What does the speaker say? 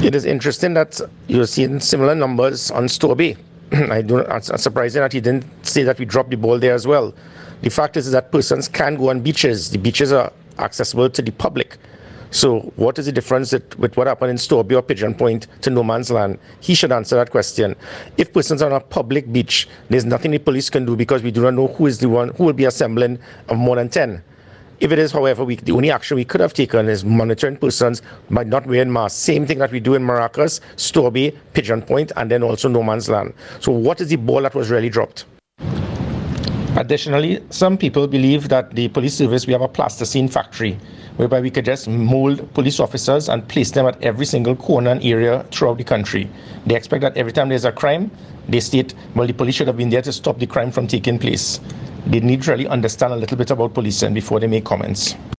It is interesting that you're seeing similar numbers on Storby. It's surprising that he didn't say that we dropped the ball there as well. The fact is that persons can go on beaches. The beaches are accessible to the public. So what is the difference with what happened in Storby or Pigeon Point to no man's land? He should answer that question. If persons are on a public beach, there's nothing the police can do because we do not know who is the one who will be assembling of more than 10. If it is, however, the only action we could have taken is monitoring persons by not wearing masks. Same thing that we do in Maracas, Storby, Pigeon Point, and then also no man's land. So what is the ball that was really dropped? Additionally, some people believe that the police service, we have a plasticine factory, whereby we could just mold police officers and place them at every single corner and area throughout the country. They expect that every time there's a crime, they state, well, the police should have been there to stop the crime from taking place. They need to really understand a little bit about policing before they make comments.